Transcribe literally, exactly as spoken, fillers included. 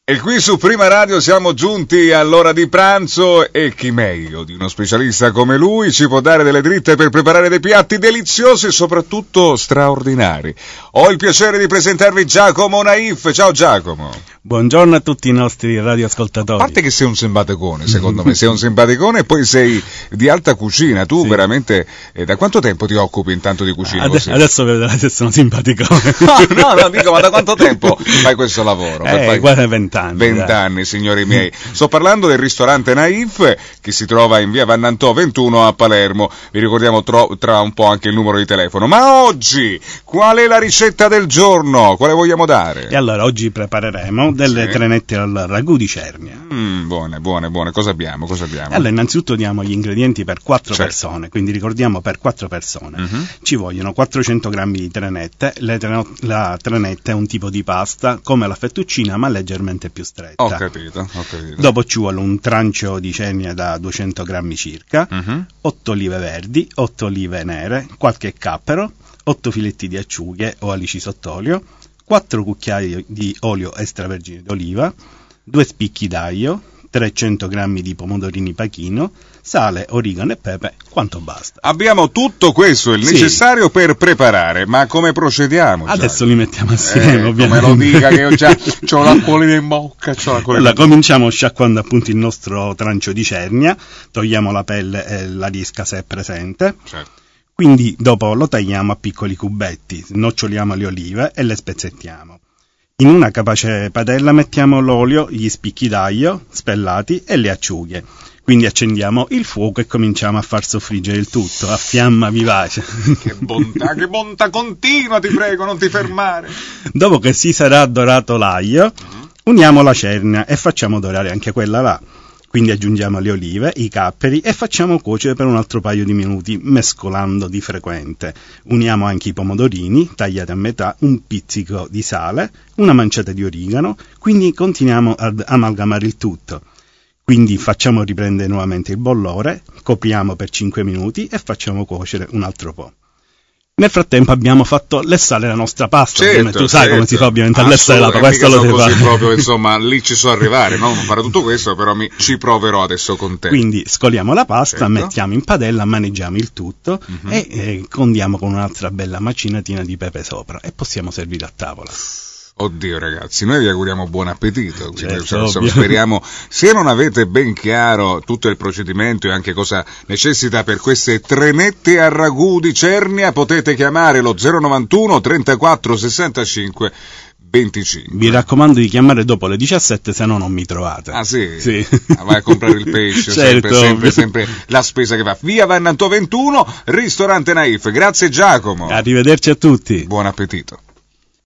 E qui su Prima Radio siamo giunti all'ora di pranzo e chi meglio di uno specialista come lui ci può dare delle dritte per preparare dei piatti deliziosi e soprattutto straordinari. Ho il piacere di presentarvi Giacomo Naif. Ciao Giacomo. Buongiorno a tutti i nostri radioascoltatori. A parte che sei un simpaticone, secondo me, sei un simpaticone e poi sei di alta cucina. Tu sì. veramente, eh, da quanto tempo ti occupi intanto di cucina? Ade- adesso vedete sono simpaticone. no, no, no, dico, ma da quanto tempo fai questo lavoro? Eh, fai... guarda, vent'anni. Vent'anni, signori miei. Sto parlando del ristorante Naif, che si trova in via Vannantò ventuno a Palermo. Vi ricordiamo tro- tra un po' anche il numero di telefono. Ma oggi, qual è la ricetta del giorno? Quale vogliamo dare? E allora, oggi prepareremo delle sì. trenette al ragù di cernia. Mm, buone, buone, buone. Cosa abbiamo? Cosa abbiamo? Allora, innanzitutto diamo gli ingredienti per quattro certo. persone, quindi ricordiamo per quattro persone. Mm-hmm. Ci vogliono quattrocento grammi di trenette. Le tre- la trenetta è un tipo di pasta come la fettuccina, ma leggermente più stretta. Ho capito, ho capito. Dopo ci vuole un trancio di cernia da duecento grammi circa, Mm-hmm. otto olive verdi, otto olive nere, qualche cappero, otto filetti di acciughe o alici sott'olio, quattro cucchiai di olio extravergine d'oliva, due spicchi d'aglio, trecento grammi di pomodorini pachino, sale, origano e pepe, quanto basta. Abbiamo tutto questo, il sì. necessario per preparare, ma come procediamo? Adesso Già? li mettiamo assieme, eh, ovviamente. Come lo dica che io già ho l'acquolina in bocca. C'ho l'acquolina Allora, in bocca. cominciamo sciacquando appunto il nostro trancio di cernia, togliamo la pelle e la lisca se è presente. Certo. Quindi dopo lo tagliamo a piccoli cubetti, snoccioliamo le olive e le spezzettiamo. In una capace padella mettiamo l'olio, gli spicchi d'aglio spellati e le acciughe. Quindi accendiamo il fuoco e cominciamo a far soffriggere il tutto a fiamma vivace. Che bontà, che bontà continua, ti prego, non ti fermare. Dopo che si sarà dorato l'aglio, uh-huh. uniamo la cernia e facciamo dorare anche quella là. Quindi aggiungiamo le olive, i capperi e facciamo cuocere per un altro paio di minuti, mescolando di frequente. Uniamo anche i pomodorini, tagliati a metà, un pizzico di sale, una manciata di origano, quindi continuiamo ad amalgamare il tutto. Quindi facciamo riprendere nuovamente il bollore, copriamo per cinque minuti e facciamo cuocere un altro po'. Nel frattempo abbiamo fatto lessare la nostra pasta, certo, tu sai certo. come si fa ovviamente a lessare la pasta, questo lo devi così fare. Proprio, insomma, lì ci so arrivare, no? Non farò tutto questo, però mi, ci proverò adesso con te. Quindi scoliamo la pasta, certo. mettiamo in padella, maneggiamo il tutto uh-huh. e eh, condiamo con un'altra bella macinatina di pepe sopra e possiamo servire a tavola. Oddio ragazzi, noi vi auguriamo buon appetito, quindi, certo, insomma, speriamo, se non avete ben chiaro tutto il procedimento e anche cosa necessita per queste trenette a ragù di cernia, potete chiamare lo zero novantuno trentaquattro sessantacinque venticinque. Vi raccomando di chiamare dopo le diciassette, se no non mi trovate. Ah sì? Sì. Ah, vai a comprare il pesce, certo, sempre, sempre, sempre la spesa che va. Via Vannantò ventuno, ristorante Naif. Grazie Giacomo. Arrivederci a tutti. Buon appetito.